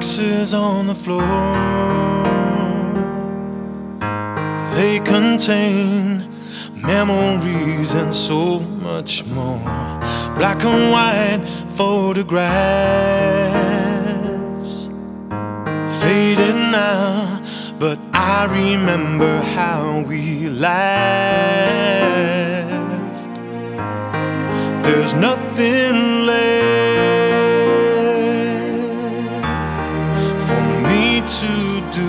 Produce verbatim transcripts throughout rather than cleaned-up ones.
boxes on the floor, they contain memories and so much more. Black and white photographs, faded now, but I remember how we laughed. There's nothing left for me to do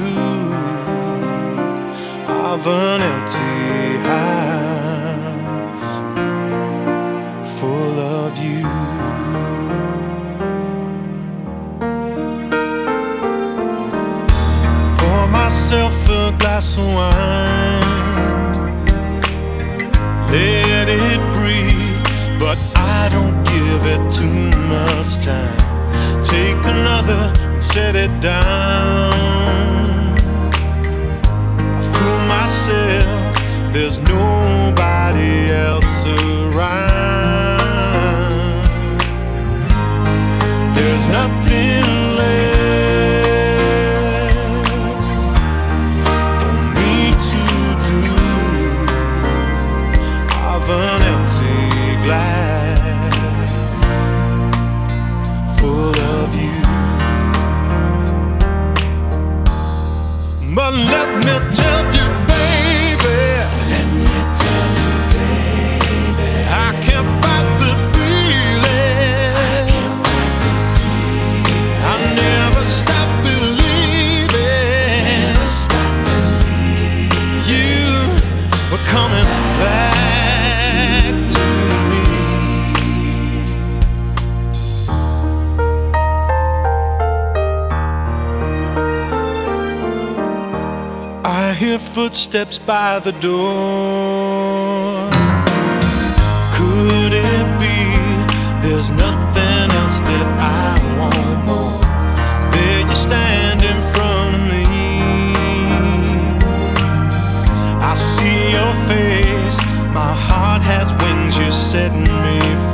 of an empty house full of you. Pour myself a glass of wine, let it breathe, but I don't give it too much time. Take another and set it down. I fool myself, there's nobody else around. There's nothing left for me to do of an empty glass full of you. But let me tell you, baby, let me tell you, baby, I can't fight the feeling. I can't fight the feeling. I never stop believing. Never stop believing. You were coming back to me. I hear footsteps by the door. Could it be there's nothing else that I want more? There you stand in front of me. I see your face, my heart has wings, you're setting me free.